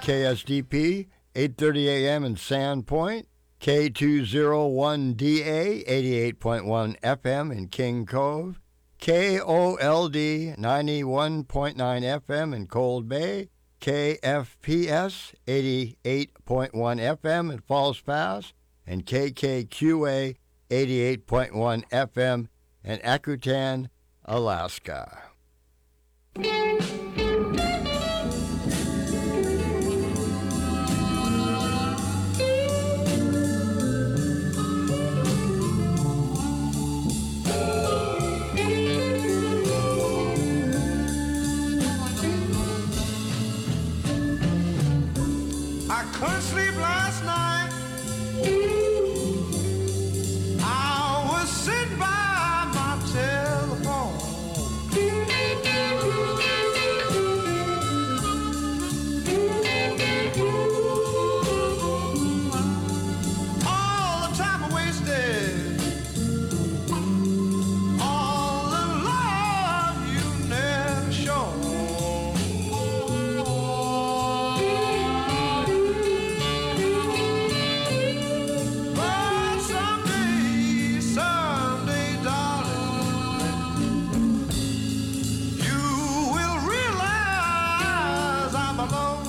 KSDP, 8:30 a.m. in Sandpoint, K201DA, 88.1 FM in King Cove, KOLD, 91.9 FM in Cold Bay, KFPS, 88.1 FM in Falls Pass, and KKQA, 88.1 FM in Akutan, Alaska. I couldn't sleep last night. I was sitting by my telephone. All the time I wasted, all the love you never shown. But someday, someday, darling, you will realize I'm alone.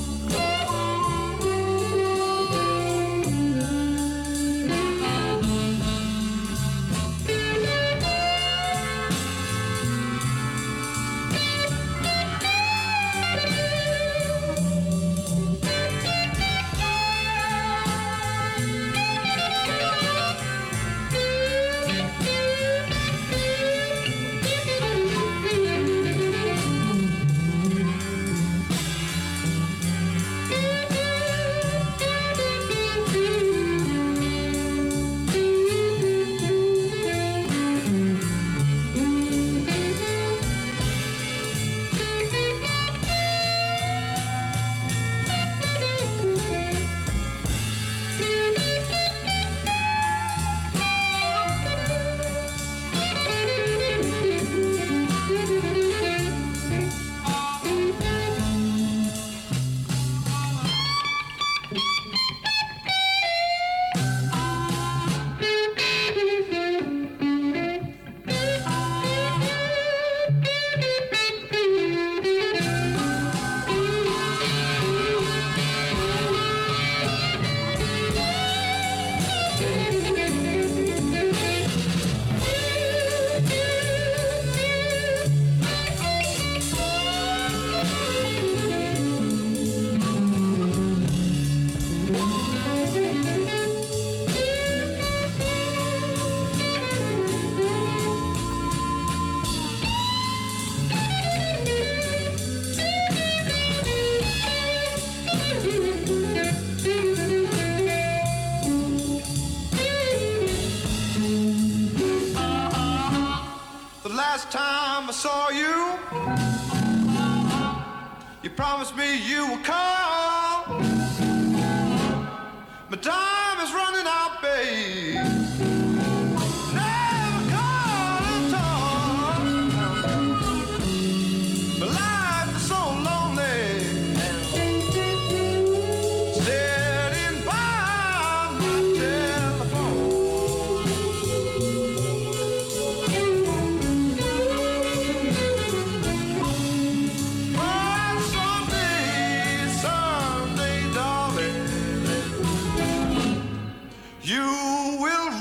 The last time I saw you, you promised me you would call. My time is running out, babe. Never called at all. My life is so lonely, sitting by my telephone. But someday, someday, darling, you will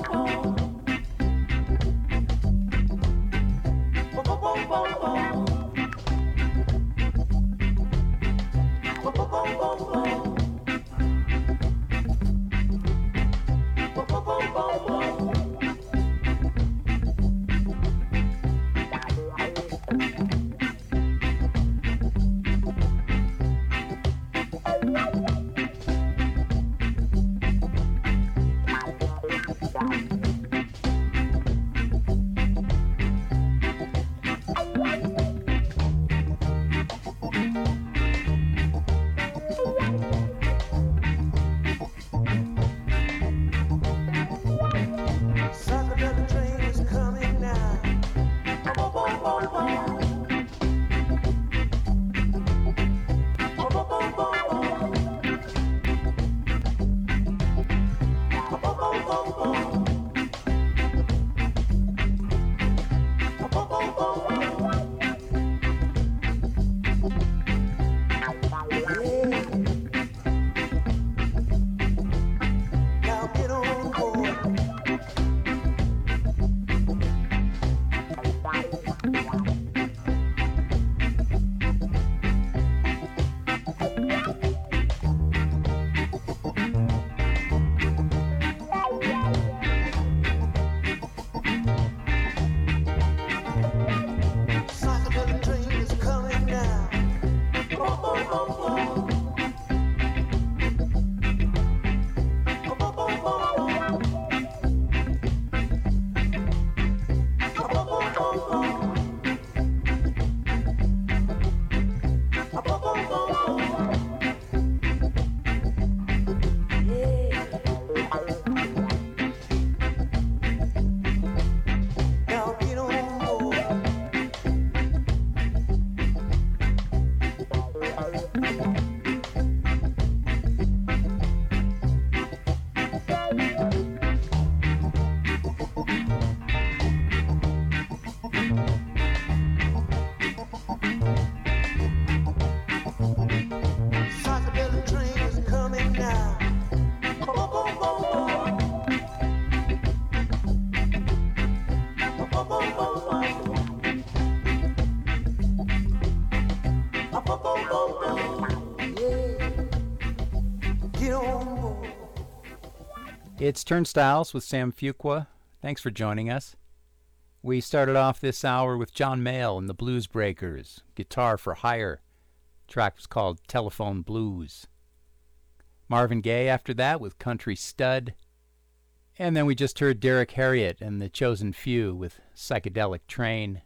It's Turnstiles with Sam Fuqua. Thanks for joining us. We started off this hour with John Mayall and the Blues Breakers, Guitar for Hire. The track was called Telephone Blues. Marvin Gaye after that with Country Stud. And then we just heard Derek Harriott and the Chosen Few with Psychedelic Train.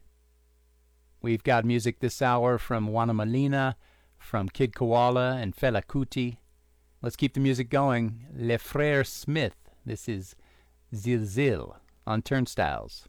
We've got music this hour from Juana Molina, from Kid Koala and Fela Kuti. Let's keep the music going. Les Frères Smith. This is Zilzil on Turnstiles.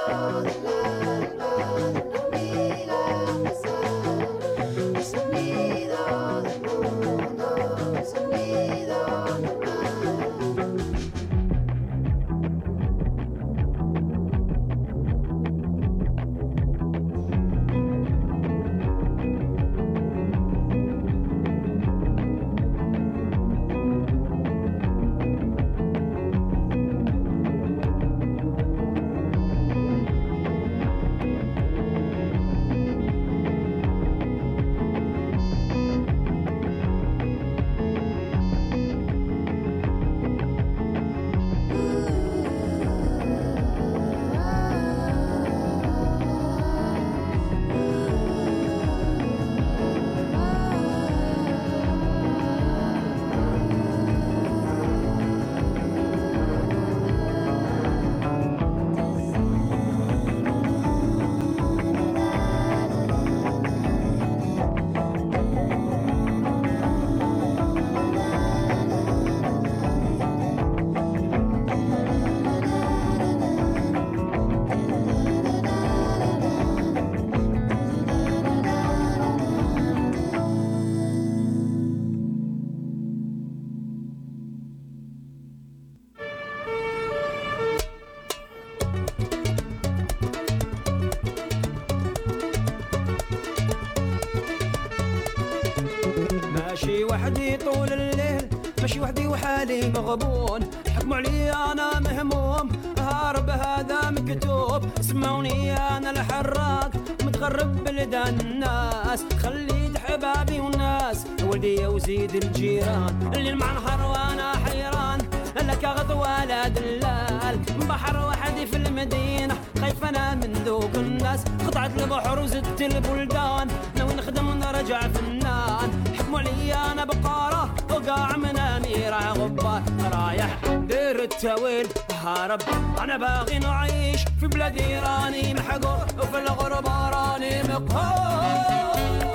ماشي وحدي طول الليل، ماشي وحدي وحالي مغبون، حكموا علي انا مهموم، هارب هذا مكتوب، سمعوني انا الحراق متغرب بلدان الناس، خليت حبابي والناس ولدي وزيد الجيران، اللي مع نهار وانا حيران، لك اخذ ولا دلال، بحر وحدي في المدينة، خايف انا من ذوق الناس، قطعت البحر وزدت البلدان، ناوي نخدم ونرجع فنان، حكموا علي انا بقارة وقاع من امير غبار، رايح دير التويل هارب، انا باغي نعيش في بلادي راني محقور، وفي الغربة راني مقهور.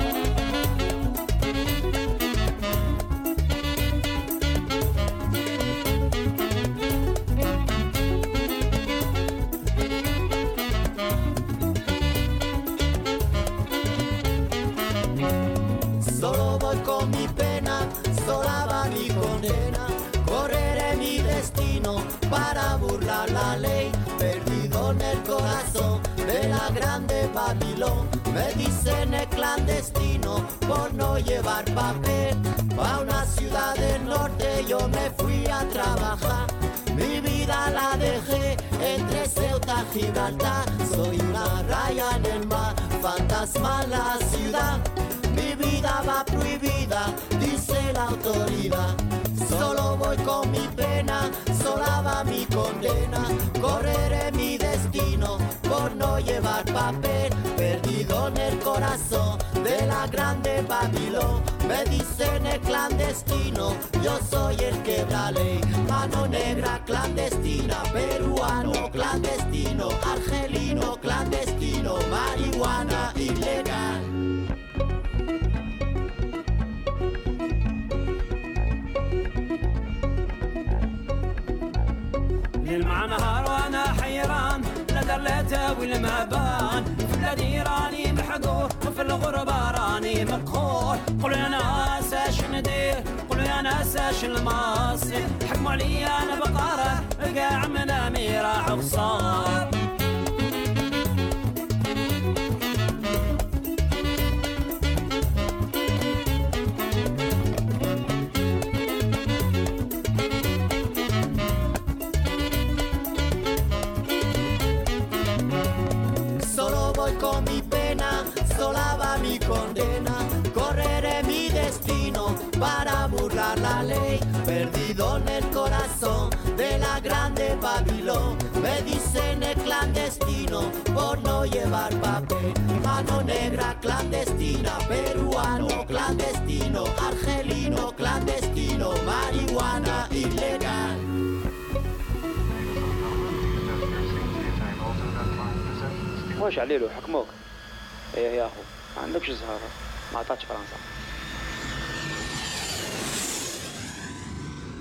Solo voy con mi pena, sola va mi condena, correré mi destino para burlar la ley, perdido en el corazón de la grande Babilón, me dicen el clandestino por no llevar papel, a una ciudad del norte yo me fui a trabajar, mi vida la dejé entre Ceuta y Gibraltar, soy una raya en el mar, fantasma en la ciudad. Mi vida va prohibida, dice la autoridad. Solo voy con mi pena, sola va mi condena. Correré mi destino por no llevar papel. Perdido en el corazón de la grande Babilón. Me dicen el clandestino, yo soy el quebra ley. Mano negra clandestina, peruano clandestino, argelino clandestino, marihuana ilegal. للمع نهار وانا حيران، لا درلته ولا بان، في بلادي راني محقور، وفي الغربة راني مقهور، قولوا يا ناس اش ندير، قولوا يا ناس اش المصير، حكموا علي انا بقارة قاع من اميرة عقصار. Con mi pena, sola va mi condena, correré mi destino para burlar la ley, perdido en el corazón de la grande Babilón, me dicen el clandestino por no llevar papel, mano negra clandestina, peruano clandestino, argelino clandestino, marihuana ilegal. واش عليلو حكموك؟ ايه يا اخو ما عندكش زهارة، ما عطاتش فرنسا.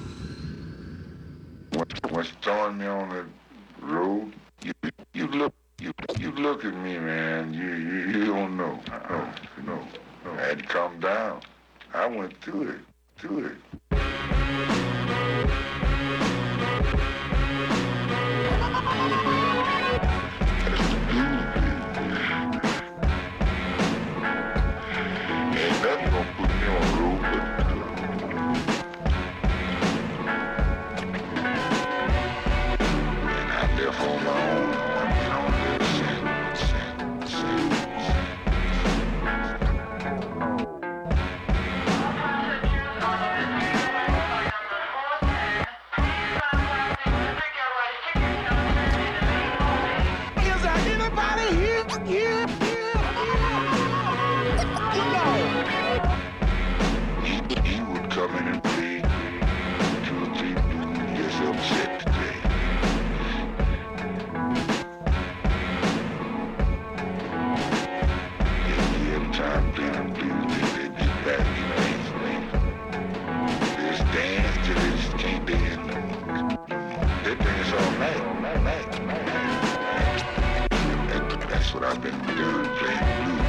What's throwing me on the road? You look You look at me, man. You don't know. No. I had to calm down. I went through it. Ain't nothing gonna put me on the road but and I left on my own. He would come in and play 2 or 3 blues, just upset today. Every time playing blues, they get back in the things. Just dance till they just can't dance no more. They dance all night. That's what I've been doing, playing blues.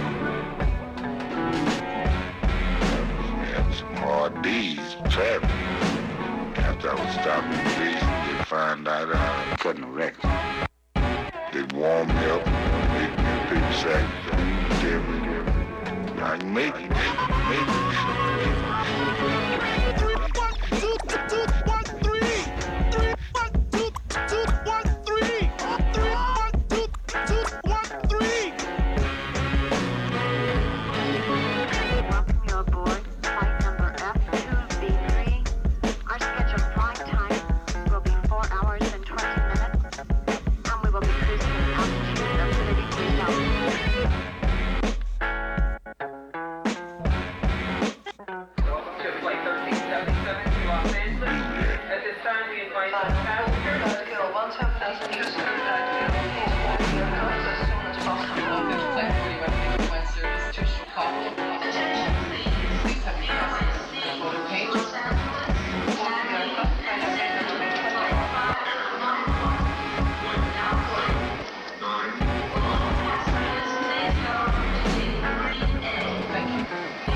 Some hard days traveling. After I would stop in places, they'd find out I was cutting a record. They'd warm me up, make me a big sack, tell me, I can make it, make it. 3, 1, 2, 2, 1, 3. 3, 1, 2, 2, 1, 3. 3, 1, 2, 2, 1, 3. Welcome you aboard flight number F2B3. Our scheduled flight time will be 4 hours and 20 minutes, and we will be cruising at an altitude of 33,000 feet. Welcome to Flight 1377 to Los Angeles. At this time, we invite all passengers to go once have passengers contact your as soon as possible. Flight 4161 service to Chicago. Please have your passengers on the photo page. Thank you.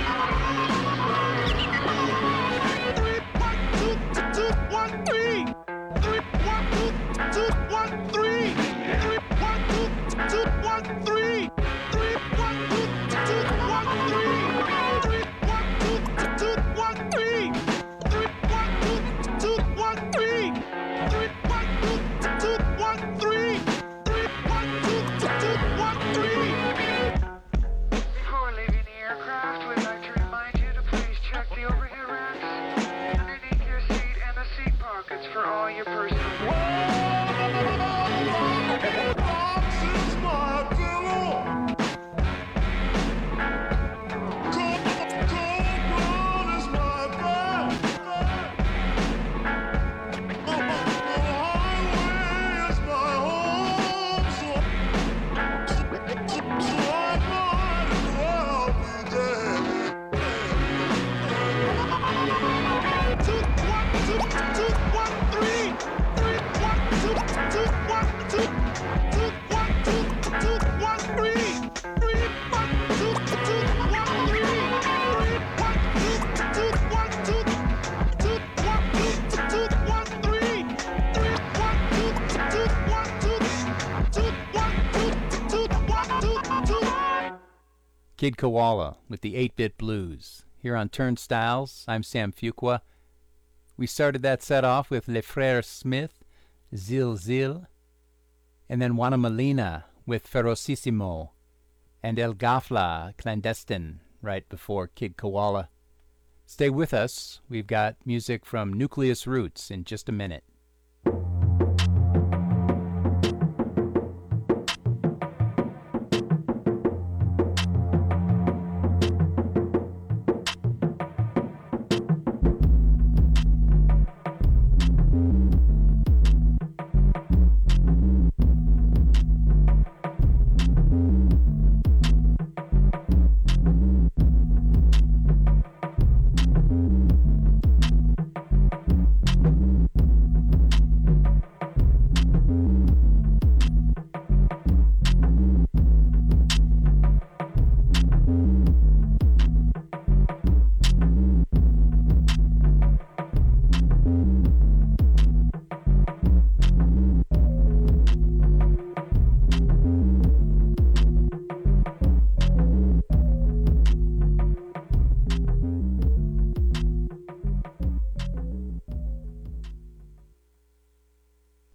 3, 1, 2, 2, 1, 3. 3, 1, 2, 2, 1, 3. 3, 1, 2, 2, 1, 3. 3, 1, 2, 2, 1, 3. 3, 1, 2, 2, 1, 3. 3, 1, 2, 2, 1, 3. 3, 1, 2, 2, 1, 3. 3, 1, 2, 2, 1, 3. Before leaving the aircraft, we'd like to remind you to please check the overhead racks underneath your seat and the seat pockets for all your personal Kid Koala with the 8-Bit Blues. Here on Turnstiles, I'm Sam Fuqua. We started that set off with Les Frères Smith, Zil Zil, and then Juana Molina with Ferocissimo, and El Gafla, Clandestine, right before Kid Koala. Stay with us. We've got music from Nucleus Roots in just a minute.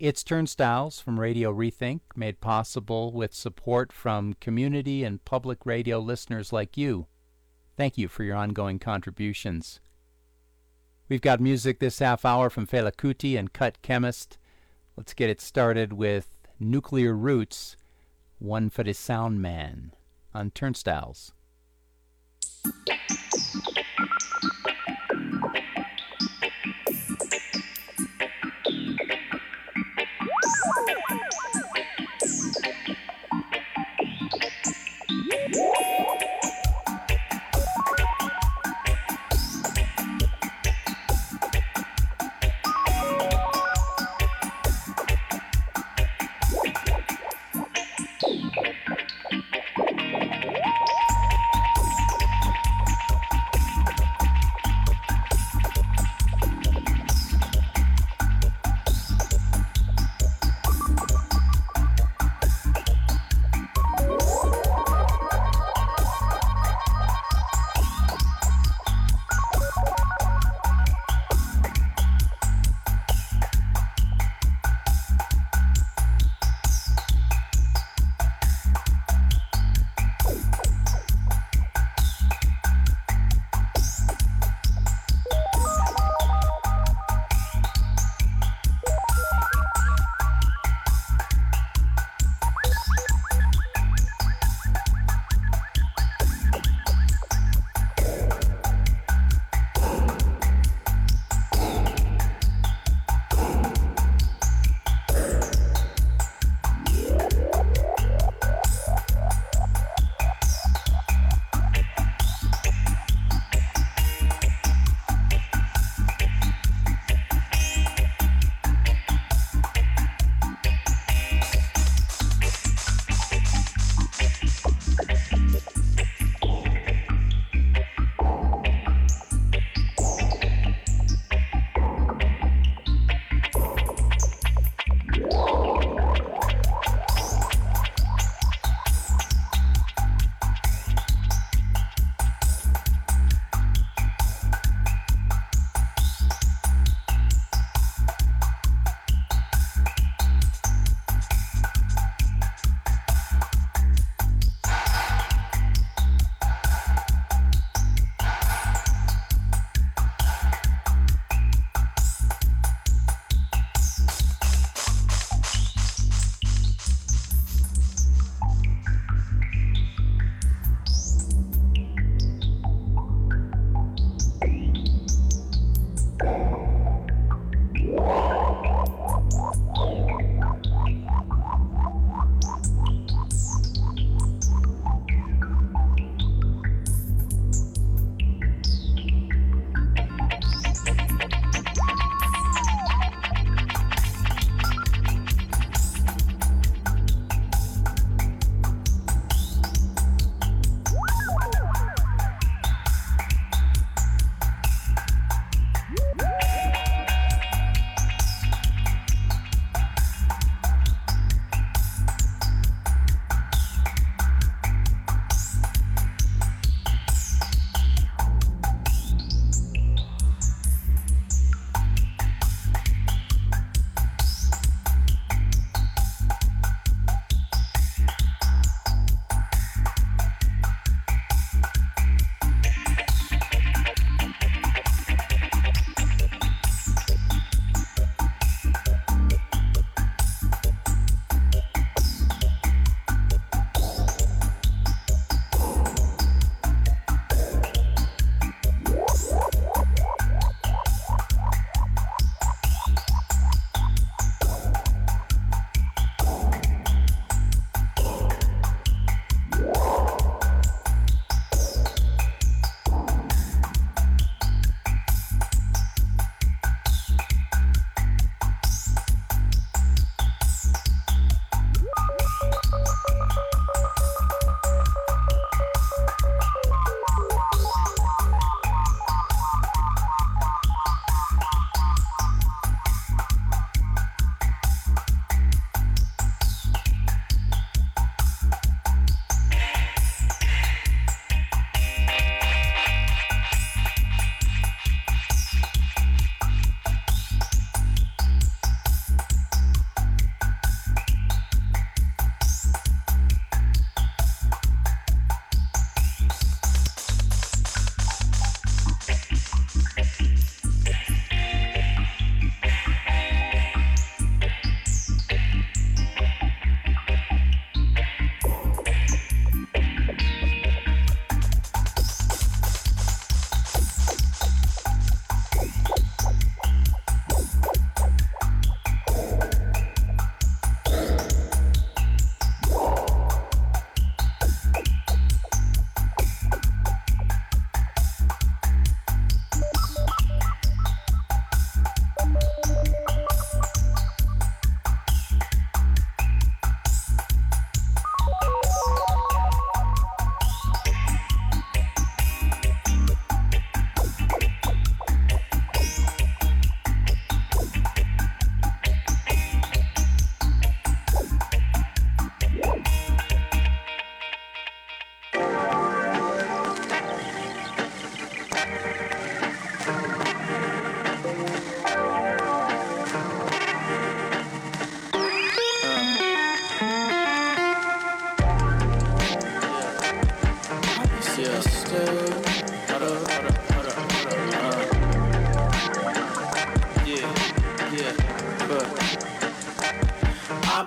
It's Turnstiles from Radio Rethink, made possible with support from community and public radio listeners like you. Thank you for your ongoing contributions. We've got music this half hour from Fela Kuti and Cut Chemist. Let's get it started with Nuclear Roots, One for the Sound Man, on Turnstiles.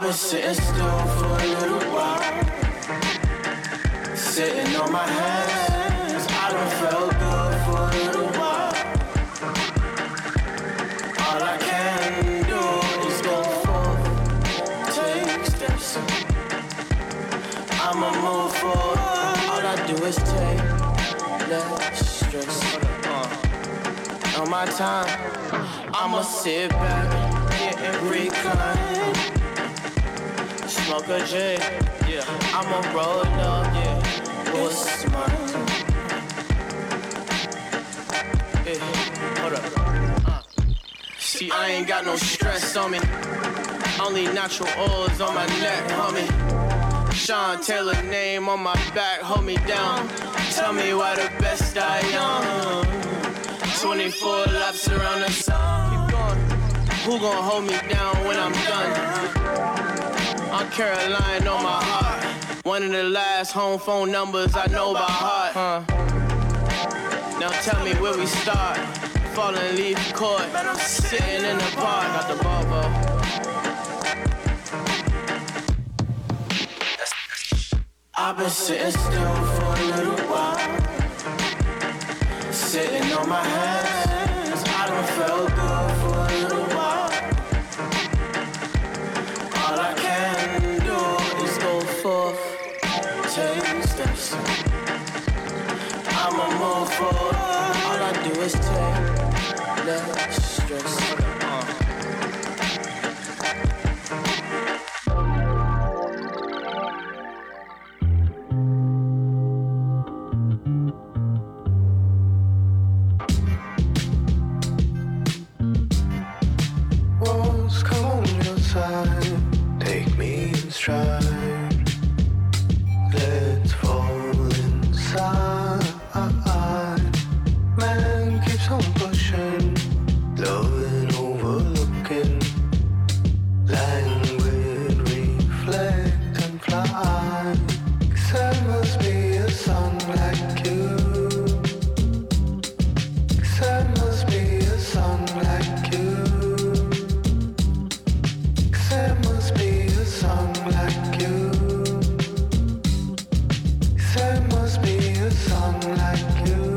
been sitting still for a little while, sitting on my hands. I done felt good for a little while. All I can do is go forward, take steps. I'ma move forward. All I do is take less stress. On my time, I'ma sit back and recline. Smoke a J, yeah. I'ma roll up, yeah. What's mine? Hey, hold up. See, I ain't got no stress on me. Only natural oils on my neck, homie. Sean Taylor name on my back, hold me down. Tell me why the best I am. 24 laps around the sun. Keep going. Who gon' hold me down when I'm done? I'm Caroline on my heart. One of the last home phone numbers I know by heart. Now tell me where we start. Falling leaf court, sitting in the park. Got the Volvo. I've been sitting still for a little while, sitting on my hands. I done felt good for a little while. All I can do is go forth, take steps. I'ma move forward. All I do is take less stress. Walls come on your side, take me in stride. Let's fall inside. Man keeps on pushing, loving, overlooking. Languid, reflect and fly. 'Cause there must be a sun like you. 'Cause there must be a sun like you. 'Cause there must be a sun like you. 'Cause there must be a sun like you.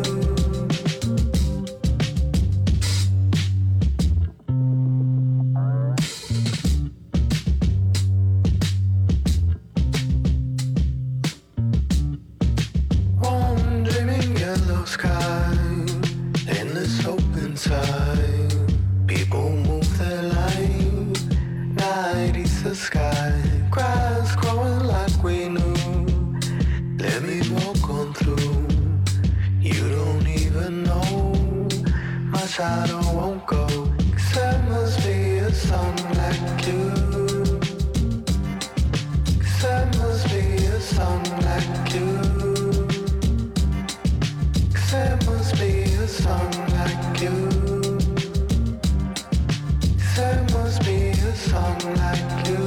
One dreaming yellow sky, endless hope inside. People move their life, night is the sky. Grass growing like we knew. Let me walk on through. You don't even know, my shadow won't go. 'Cause there must be a sun like you. 'Cause there must be a sun like you. 'Cause there must be a sun like you. 'Cause there must be a sun like you.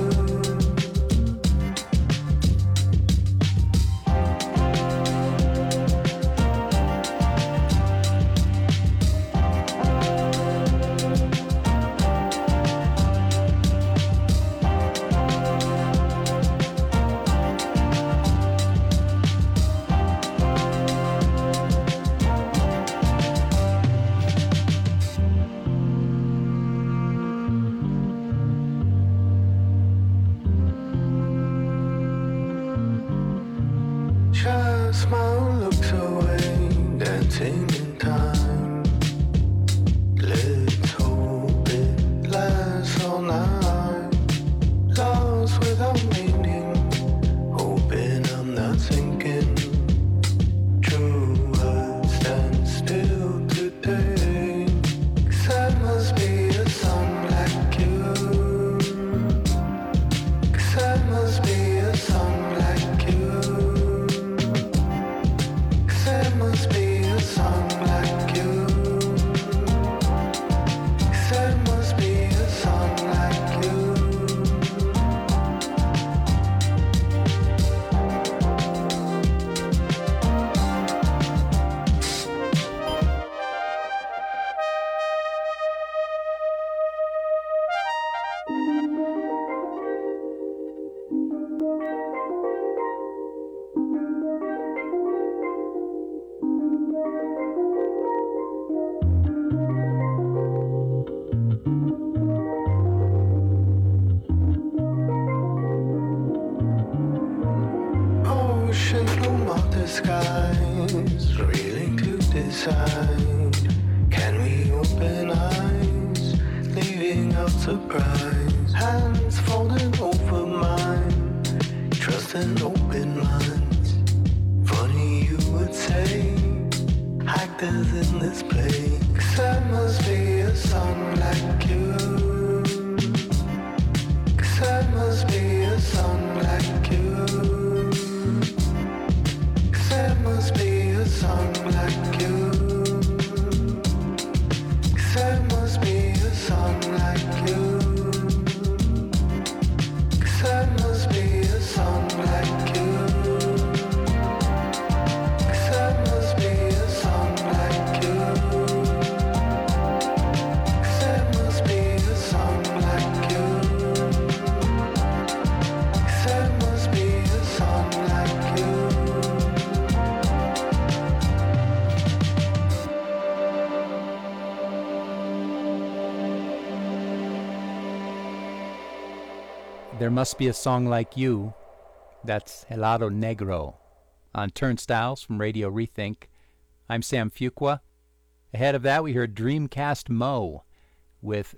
Just smile, looks away, dancing in time. Let's hope it lasts all night. Lost without meaning, hoping I'm not sinking. True words stand still today. 'Cause there must be a sun like you. 'Cause there must be a sun like you. 'Cause there must be a sun like skies, reeling to decide. Can we open eyes, leaving out surprise? Hands folded over mine, trust and open minds. Funny you would say, actors in this play. 'Cause there must be a song like you. 'Cause there must be a song like you. 'Cause there must be a song like you. 'Cause there must be a song like you. 'Cause there must be a song like you. 'Cause there must be a song like you. 'Cause there must be a song like you. 'Cause there must be a song like you. There Must Be a Song Like You. That's Helado Negro on Turnstiles from Radio Rethink. I'm Sam Fuqua. Ahead of that, we heard Dreamcast Mo with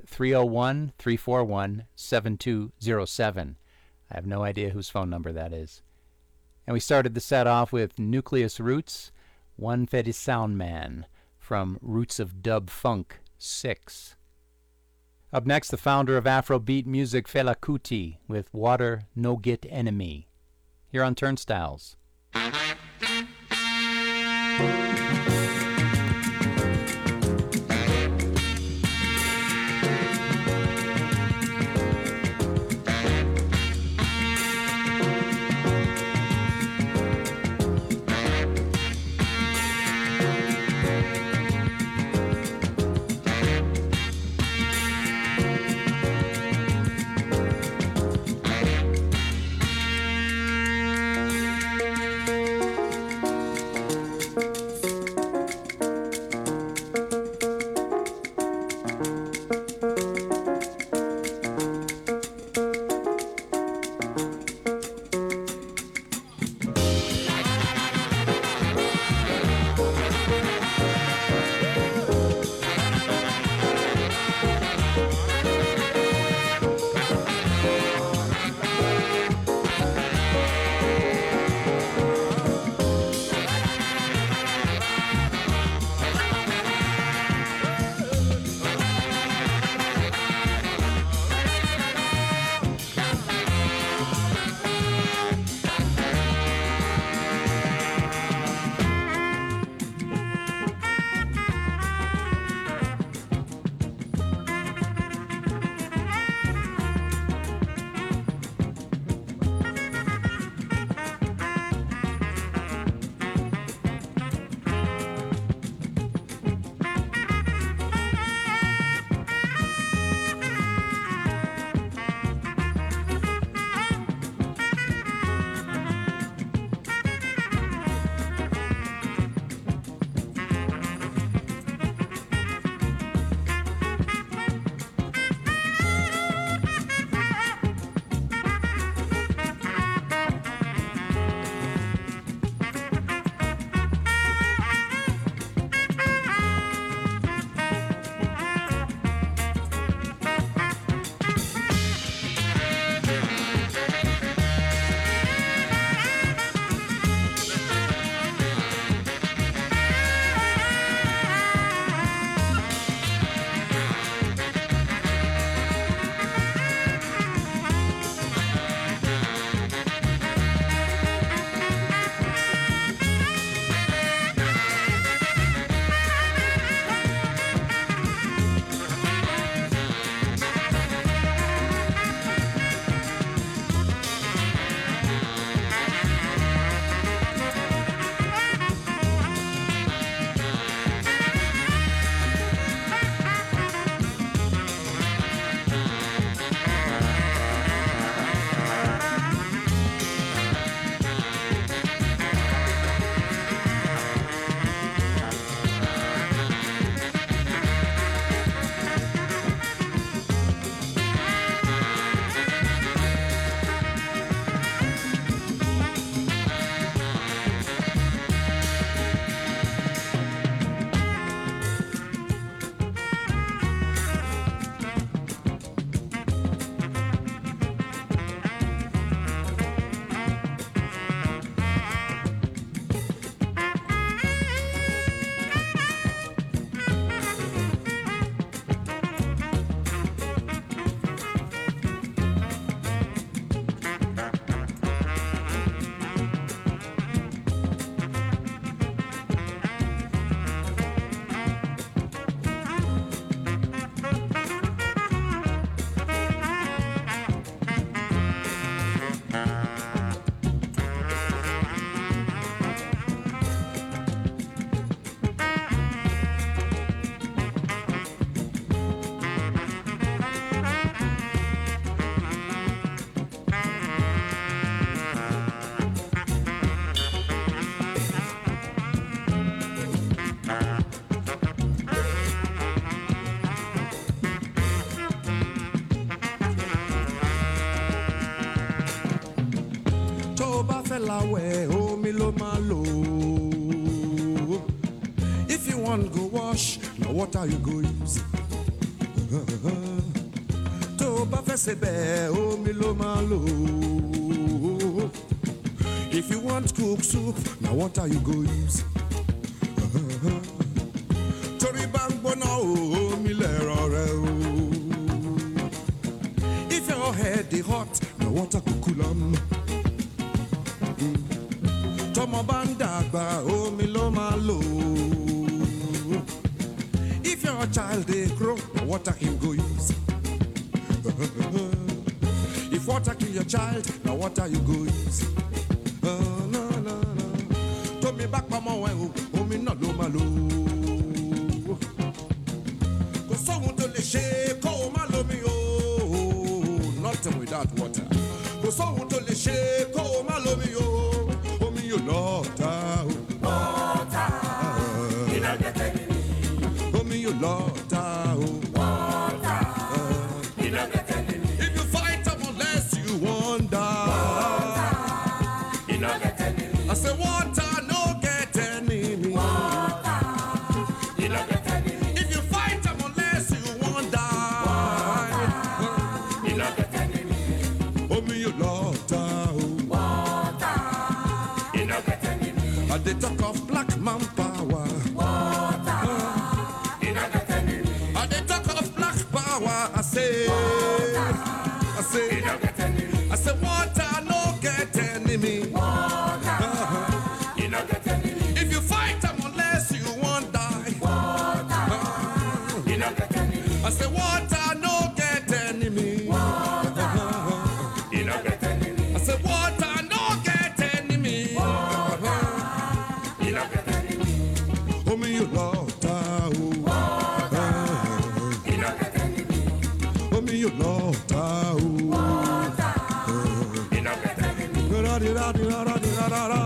301-341-7207. I have no idea whose phone number that is. And we started the set off with Nucleus Roots, One Fetty Sound Man from Roots of Dub Funk 6. Up next, the founder of Afrobeat music, Fela Kuti, with Water No Git Enemy. Here on Turnstiles. bá fẹ́ láwẹ̀ omi ló máa lò. If you want go wash, na water you go use. Tó bá fẹ́ sebẹ̀ omi ló máa lò. If you want cook soup, na water you go use. Torí bá ń gbóná omi lẹ̀rọ rẹ o. If your head dey hot, na water go cool am. Tọ́mọ bá ń dàgbà omi ló máa lò. If your child dey grow, na water him go use. If water kill your child, na water you go use. Tómi bá pamọ́ ẹ̀ o, omi náà ló máa lò. Kò sóhun tó lè ṣe kó o má lómi o. Nothing without water. Kò sóhun tó lè ṣe kó o má lómi o. Omi yóò lọ́ọ̀ta o. Water, iná gẹ̀tẹ̀ nìyí. Omi yóò lọ́ọ̀ta o. Water, iná gẹ̀tẹ̀ nìyí. If you fight them unless you wonder. Water, iná gẹ̀tẹ̀ nìyí. I say water no get enemy. Water, iná gẹ̀tẹ̀ nìyí. If you fight them unless you wonder. Water, iná gẹ̀tẹ̀ nìyí. Omi yóò lọ́ọ̀ta o. Water, iná gẹ̀tẹ̀ nìyí. I dey talk of black man power. Water, iná gẹ̀tẹ̀ nìyí. I dey talk of black power. I say, iná gẹ̀tẹ̀ nìyí. I say water no get enemy. Water, iná gẹ̀tẹ̀ nìyí. If you fight them unless you won't die. Water, iná gẹ̀tẹ̀ nìyí. I say water no get enemy. Water, iná gẹ̀tẹ̀ nìyí. I say water no get enemy. Water, iná gẹ̀tẹ̀ nìyí. Omi yóò lọ́ọ̀ta o. Water, iná gẹ̀tẹ̀ nìyí. Omi yóò lọ́ọ̀ta o. Water, iná gẹ̀tẹ̀ nìyí. Ra-di-ra-di-ra-ra-di-ra-ra-ra.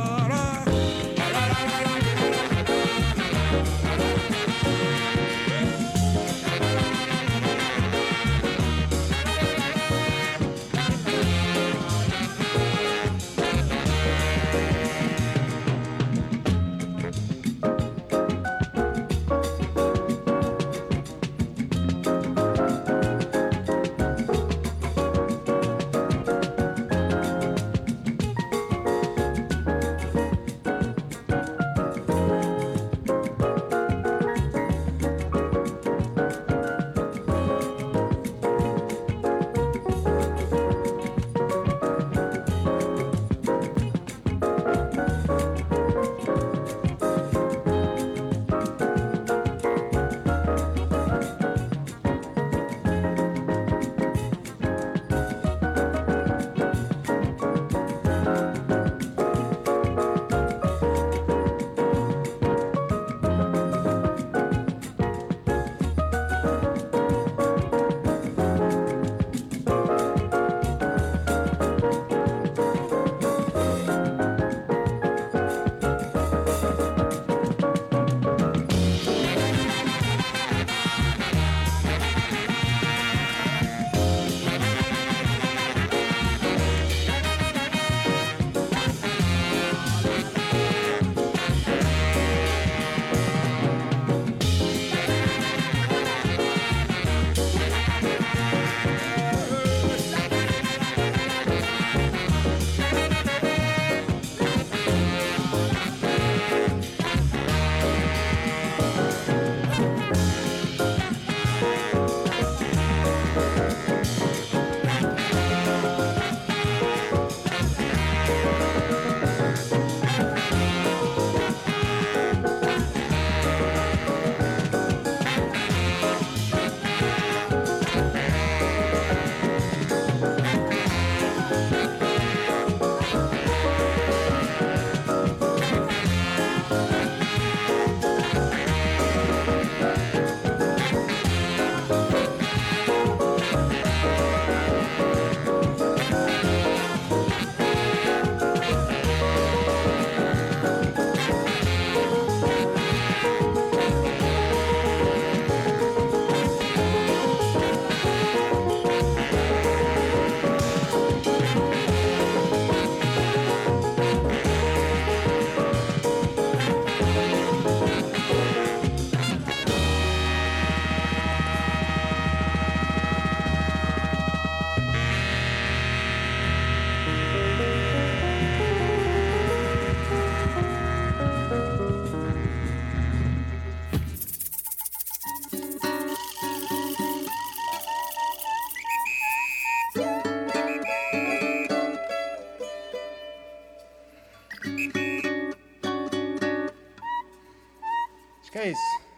Guys.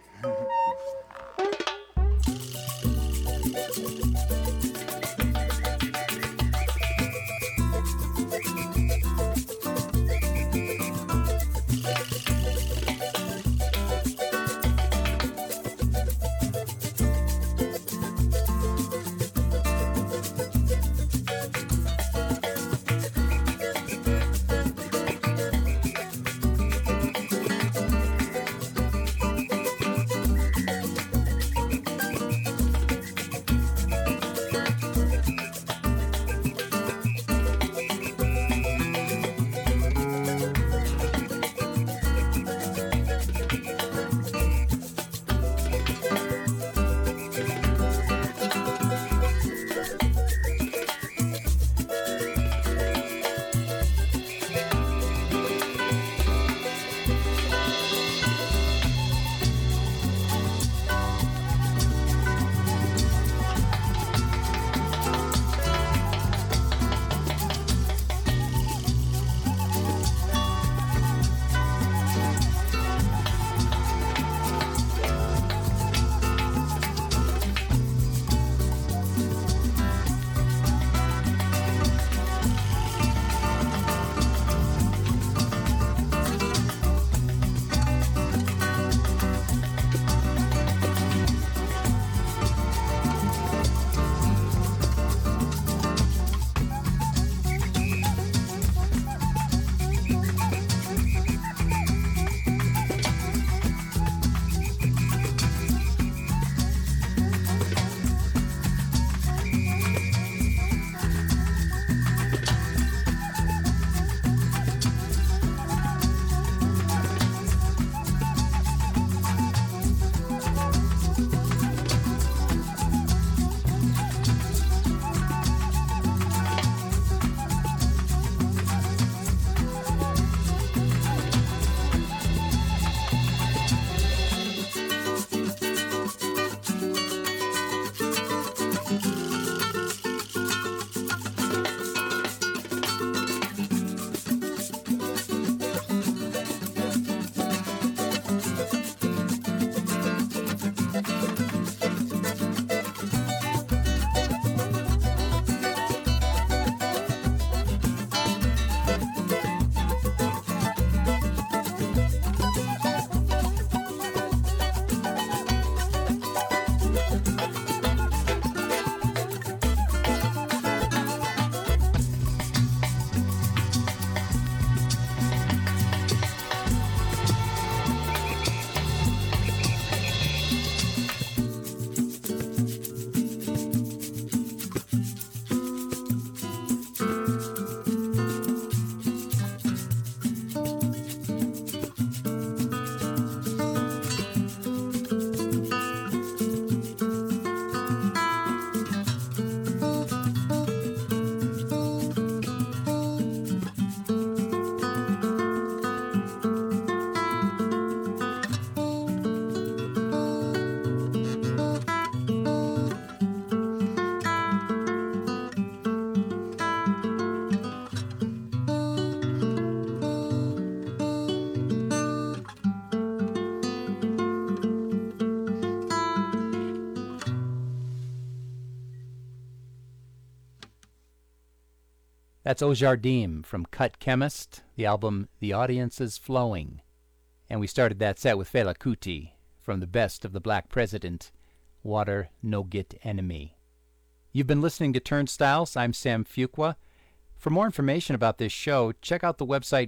That's Ojardim from Cut Chemist, the album The Audience is Flowing. And we started that set with Fela Kuti from the Best of the Black President, Water No Git Enemy. You've been listening to Turnstiles. I'm Sam Fuqua. For more information about this show, check out the website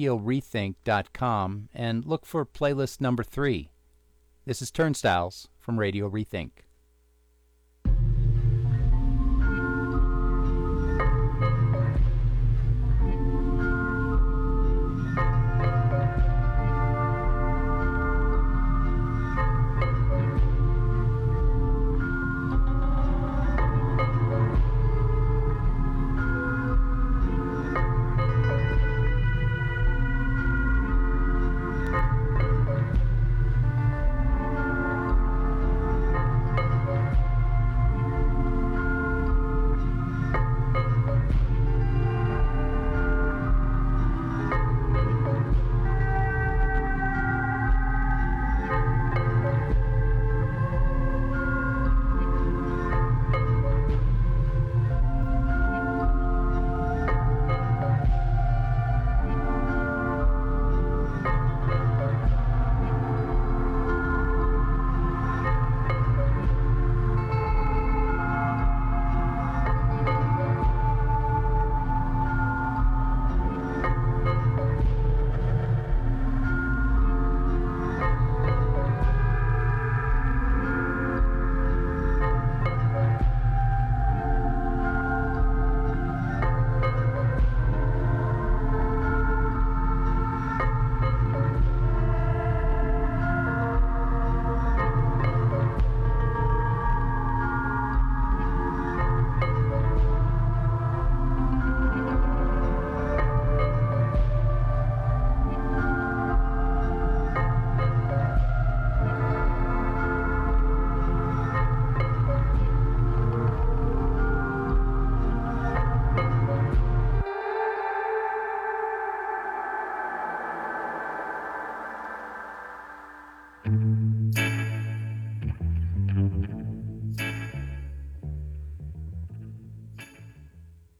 radiorethink.com and look for playlist number 3. This is Turnstiles from Radio Rethink.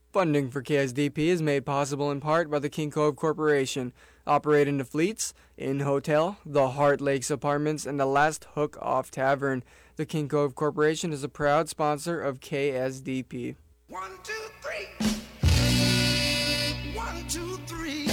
Funding for KSDP is made possible in part by the King Cove Corporation, operating the Fleets, Inn Hotel, the Heart Lakes Apartments, and the Last Hook Off Tavern. The King Cove Corporation is a proud sponsor of KSDP. 1, 2, 3. 1, 2, 3.